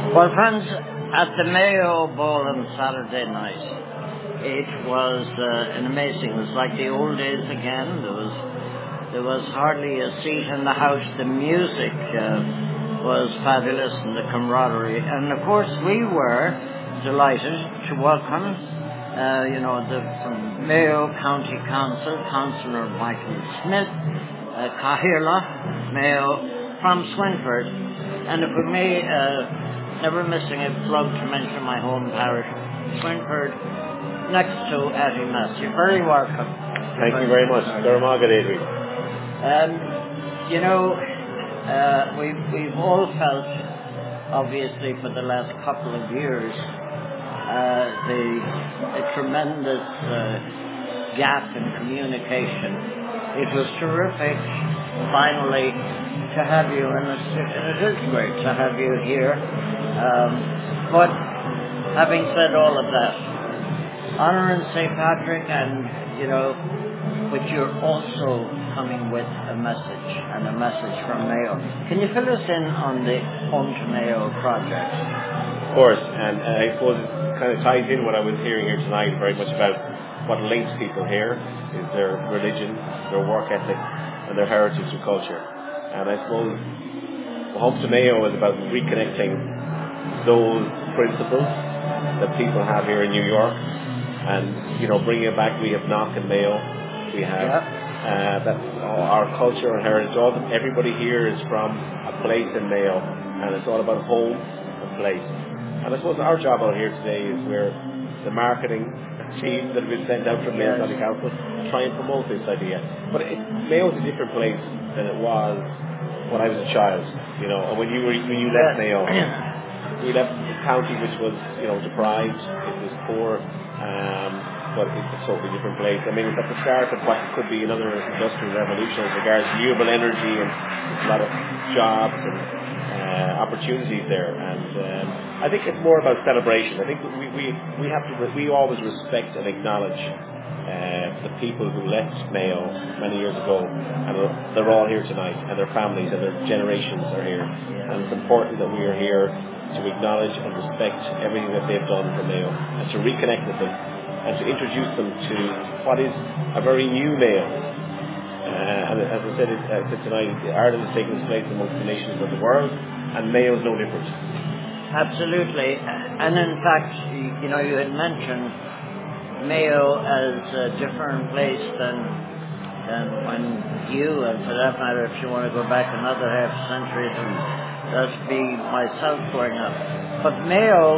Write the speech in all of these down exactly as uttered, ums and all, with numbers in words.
Well, friends, at the Mayo Bowl on Saturday night, it was uh, an amazing. It was like the old days again. There was there was hardly a seat in the house. The music uh, was fabulous, and the camaraderie. And of course, we were delighted to welcome, uh, you know, the from Mayo County Council, Councillor Michael Smith, uh, Cahirla, Mayo from Swinford, and if we may. Uh, Never missing a plug to mention my home parish, Swinford, next to Addie. You're very welcome. Thank you very much. Dermagad Adrian. Um, you know, uh, we've, we've all felt, obviously, for the last couple of years, uh, the, the tremendous uh, gap in communication. It was terrific, finally, to have you, and it's, and it is great to have you here. Um, but having said all of that, honouring Saint Patrick, and you know, but you're also coming with a message, and a message from Mayo. Can you fill us in on the Home to Mayo project? Of course, and uh, I suppose it kind of ties in what I was hearing here tonight, very much about what links people here is their religion, their work ethic, and their heritage and culture. And I suppose Home to Mayo is about reconnecting those principles that people have here in New York, and you know, bringing it back. We have Knock and Mayo, we have yep. uh, that's our culture and heritage. All the, everybody here is from a place in Mayo, and it's all about home and place. And I suppose our job out here today is where the marketing team that have been sent out from Mayo yes. County Council try and promote this idea. But it, Mayo is a different place than it was when I was a child, you know, and when you were when you left Mayo. We left a county which was, you know, deprived, it was poor, um, but it's a totally different place. I mean, it's at the start of what could be another industrial revolution as regards renewable energy, and there's a lot of jobs and uh, opportunities there. And um, I think it's more about celebration. I think we, we, we have to, we always respect and acknowledge uh, the people who left Mayo many years ago, and they're all here tonight, and their families and their generations are here. And it's important that we are here to acknowledge and respect everything that they've done for Mayo, and to reconnect with them, and to introduce them to what is a very new Mayo. Uh, and as I said, it, I said tonight, Ireland is taking its place amongst the nations of the world, and Mayo is no different. Absolutely. And in fact, you know, you had mentioned Mayo as a different place than than when you, and for that matter, if you want to go back another half century, then that's be myself growing up. But Mayo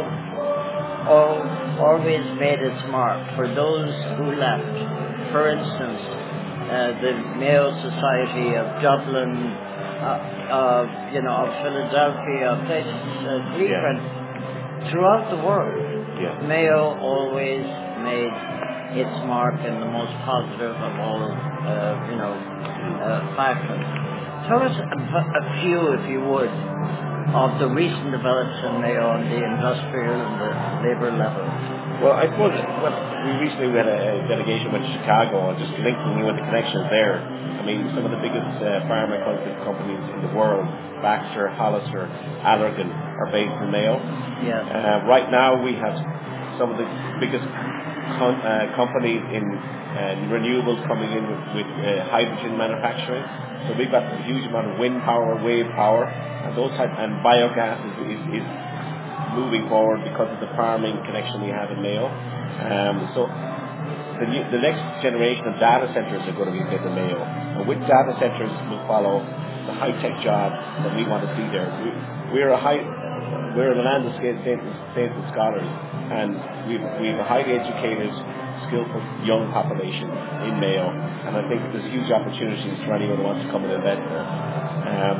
oh, always made its mark for those who left. For instance, uh, the Mayo Society of Dublin, uh, of you know, of Philadelphia, places, uh, Cleveland, yeah. throughout the world. Yeah. Mayo always made its mark in the most positive of all, uh, you know, uh, fashion. Tell us a, a few, if you would, of the recent developments in Mayo on the industrial and the labour level. Well, I suppose well, we recently we had a delegation went to Chicago, and just linking you with the connections there. I mean, some of the biggest uh, pharmaceutical companies in the world, Baxter, Hollister, Allergan, are based in Mayo. Yes. Uh, right now, we have some of the biggest con- uh, companies in uh, renewables coming in with, with uh, hydrogen manufacturing. So we've got a huge amount of wind power, wave power, and those type, and biogas is, is, is moving forward because of the farming connection we have in Mayo. Um, so the, new, the next generation of data centres are going to be built in Mayo, and with data centres will follow the high-tech jobs that we want to see there. We, we're a high, we're in the land of saints and scholars, and we've we've a highly educated, skillful young population in Mayo, and I think there's huge opportunities for anyone who wants to come and invest there. Um,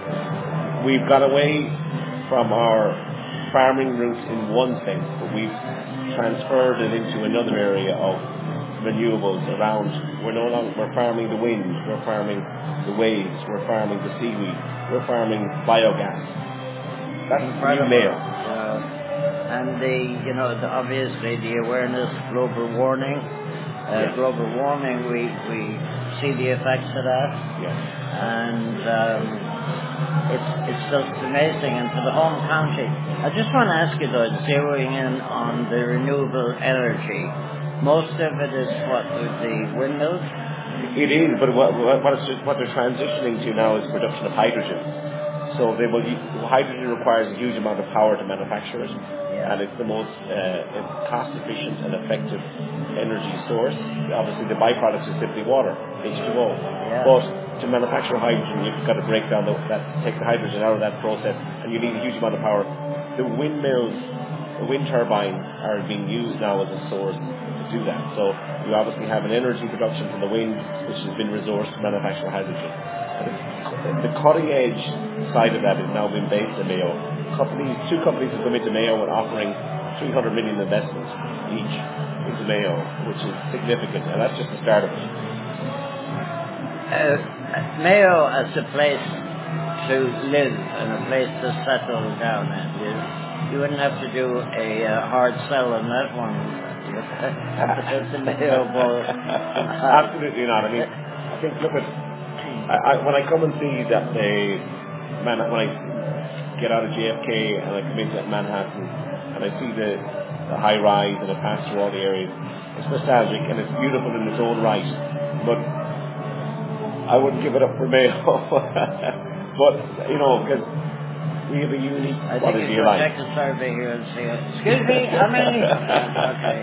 we've got away from our farming roots in one sense, but we've transferred it into another area of renewables around. We're no longer we're farming the wind, we're farming the waves, we're farming the seaweed, we're farming biogas. That's incredible. New Mayo. Uh, and the, you know, the, obviously the awareness, global warming, uh, yes. global warming, we we see the effects of that. Yes. And um, it's it's just amazing. And for the home county, I just want to ask you though, zeroing in on the renewable energy, most of it is what with the windmills. It is, but what what, it's, what they're transitioning to now is production of hydrogen. So they will. Hydrogen requires a huge amount of power to manufacture it, yeah. and it's the most uh, cost-efficient and effective energy source. Obviously, the byproduct is simply water, H two O. Yeah. But to manufacture hydrogen, you've got to break down the, that, take the hydrogen out of that process, and you need a huge amount of power. The windmills, the wind turbines, are being used now as a source to do that. So you obviously have an energy production from the wind, which has been resourced to manufacture hydrogen. The cutting edge side of that is now being based in Mayo. Companies, two companies have come into Mayo and offering three hundred million investments each into Mayo, which is significant, and that's just the start of it. Uh, Mayo as a place to live and a place to settle down in. You, you wouldn't have to do a uh, hard sell on that one. It's the Mayo Bowl. Absolutely not. I mean, I think, look at, I, I, when I come and see that they, man, when I get out of J F K and I come into Manhattan and I see the, the high rise and I pass through all the areas, it's nostalgic and it's beautiful in its own right. But I wouldn't give it up for Mayo. But, you know, because we have a unique I quality think of you life. check the survey here and say, excuse me, how many? Okay.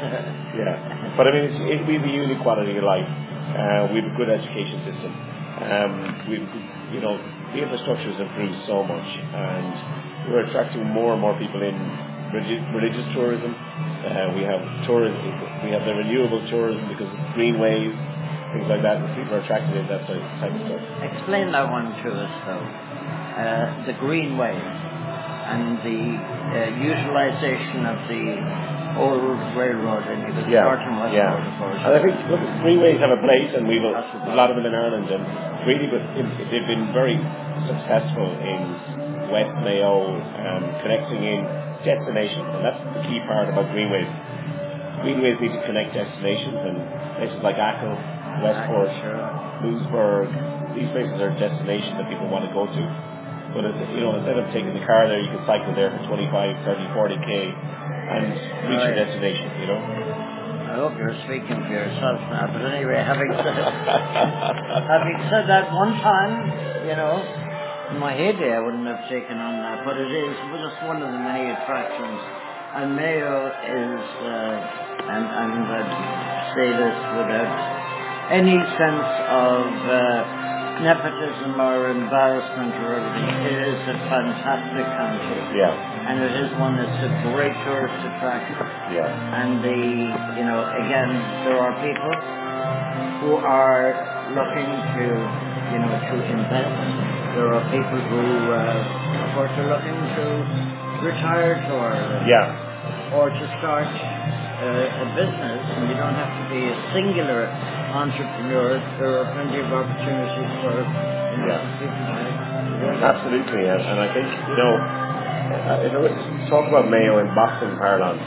Yeah. But I mean, it's, it, we have a unique quality of life. Uh, we have a good education system. Um, we've, you know, the infrastructure has improved so much, and we're attracting more and more people in religi- religious tourism. Uh, we have tourism, we have the renewable tourism because of greenways, things like that, and people are attracted in that type of stuff. Explain that one to us, though. Uh, the greenways and the uh, utilization of the old railroad in the yeah, North and West yeah. Road, of course. And I think, look, greenways have a place, and we've a, a lot of them in Ireland, and really, but they've been very successful in West Mayo, um, connecting in destinations, and that's the key part about greenways. Greenways need to connect destinations, and places like Achill, Westport, Lewisburg, these places are destinations that people want to go to. But, you know, instead of taking the car there, you can cycle there for twenty-five, thirty, forty K and reach right. your destination, you know. I hope you're speaking for yourself now, but anyway, having said, having said that, one time, you know, in my heyday I wouldn't have taken on that, but it is just one of the many attractions. And Mayo is, uh, and, and I'd say this without any sense of uh, nepotism or embarrassment or everything, it is a fantastic country. Yeah. And it is one that's a great tourist attraction. Yeah. And the, you know, again, there are people who are looking to, you know, to invest. There are people who, uh, of course, are looking to retire to Ireland. Yeah. Or to start uh, a business, and you don't have to be a singular entrepreneur. There are plenty of opportunities for you know, yeah. people to absolutely, and, and I think, you know, uh, you know, talk about Mayo in boxing parlance.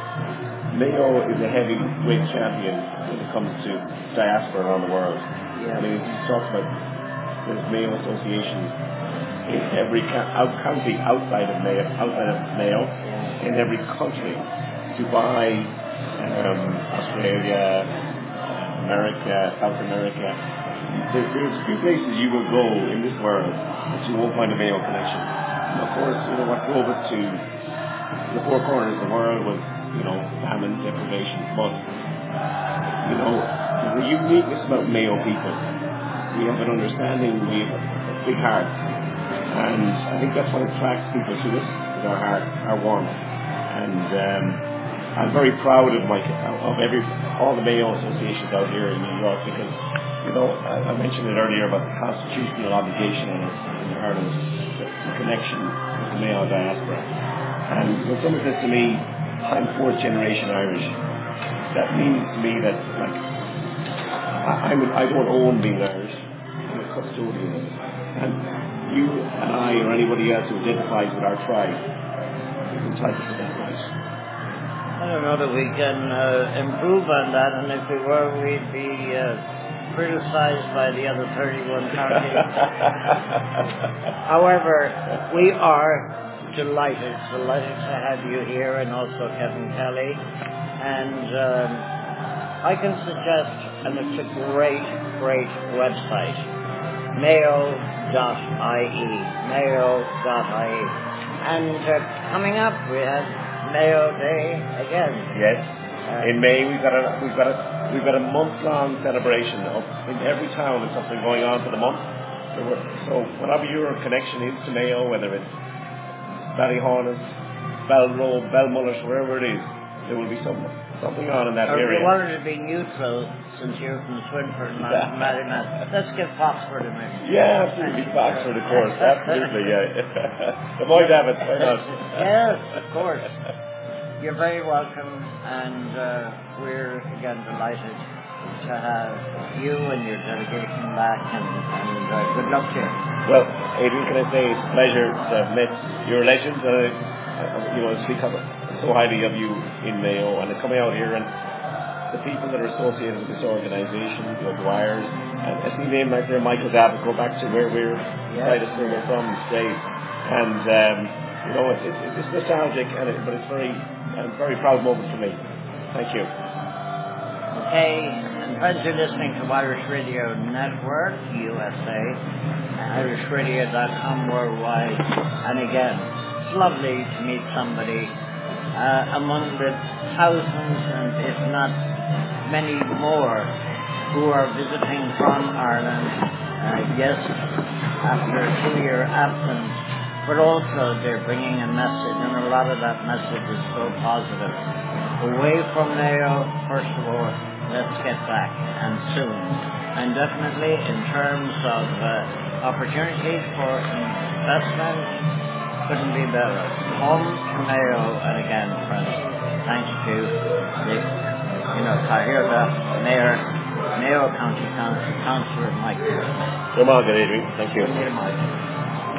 Mayo is a heavyweight champion when it comes to diaspora around the world. Yeah. I mean, you talk about there's Mayo associations in every ca- out county outside of Mayo, outside of Mayo, in every country, Dubai, um, Australia, America, South America. There, there's few places you will go in this world that you won't find a Mayo connection. And of course, you know, what drove us to the four corners of the world was, you know, famine, deprivation, but, you know, there's a uniqueness about Mayo people. We have an understanding, we have a big heart, and I think that's what attracts people to us, is our heart, our warmth. And um, I'm very proud of my of every all the Mayo associations out here in New York, because, you know, I, I mentioned it earlier about the constitutional obligation on us in Ireland, the, the connection with the Mayo diaspora. And when someone says to me, I'm fourth generation Irish, that means to me that, like, I, I'm I don't own being Irish, I'm a custodian of it. And you and I or anybody else who identifies with our tribe is entitled to that right. I don't know that we can uh, improve on that, and if we were, we'd be uh, criticized by the other thirty-one counties. However, we are delighted, delighted to have you here, and also Kevin Kelly. And um, I can suggest, and it's a great, great website, mayo dot I E, mayo dot I E. And uh, coming up, we have Mayo Day again. Yes. Uh, in May, we've got a we've got a we've got a month-long celebration of in every town. There's something going on for the month. So, so whatever your connection is to Mayo, whether it's Ballyhaunis, Balrobe, Belmullet, wherever it is, there will be some something on in that or area. If you wanted to be neutral, since you're from Swinford and I'm from Ballyman, let's give Foxford a minute. Yeah, absolutely. Foxford, of course. Absolutely, yeah. The Boyd Abbott, why not? Yes, of course. You're very welcome, and uh, we're again delighted to have you and your delegation back, and, and uh, good luck to you. Well, Adrian, can I say it's a pleasure to have met your legends, and I, I, you know, I speak so highly of you in Mayo, and coming out here, and the people that are associated with this organisation, the O'Dwyers, and I see name like there, Michael Davitt, go back to where we're right as we're from the States, and um, you know, it's, it's, it's nostalgic, and it, but it's very, a very proud moment for me. Thank you. Okay, and friends, you're listening to Irish Radio Network, U S A, irish radio dot com worldwide, and again, it's lovely to meet somebody uh, among the thousands, and if not many more, who are visiting from Ireland, uh, yes, after a two-year absence, but also they're bringing a message, and a lot of that message is so positive. Away from Mayo, first of all, let's get back, and soon. And definitely in terms of uh, opportunities for investment, couldn't be better. Home to Mayo, and again, friends, thanks to the, you know, Tahirda Mayor, Mayo County Council, Councillor Mike. Good morning, Adrian. Thank you. Good morning.